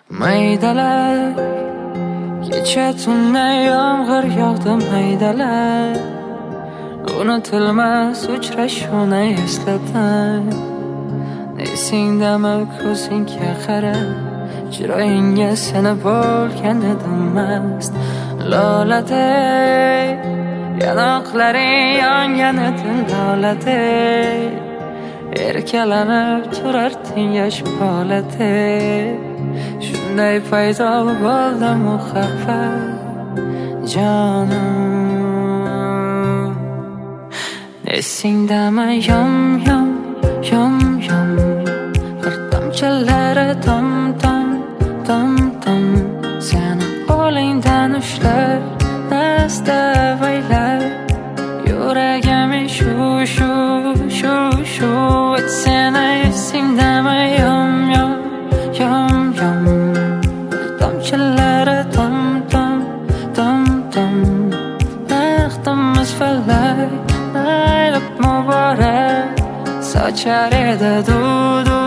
Maydalar kecha tunda yomg'ir yog'di maydalar unutilmas uchrashuvni esladim esingdami ko'zingga qarab chiroyingga sinib bo'lgan edim mast loladay yanoqlaring yongan edi loladay erkalanib turarding yosh boladay shunday paydo bo'ldi muhabbat jonim esingdami yom bir tomchilari tom seni qo'lingdan ushlab nastavaylar yuragim shu seni esingdami yom tomchilari tom baxtimiz falak aylab muborak sochar edi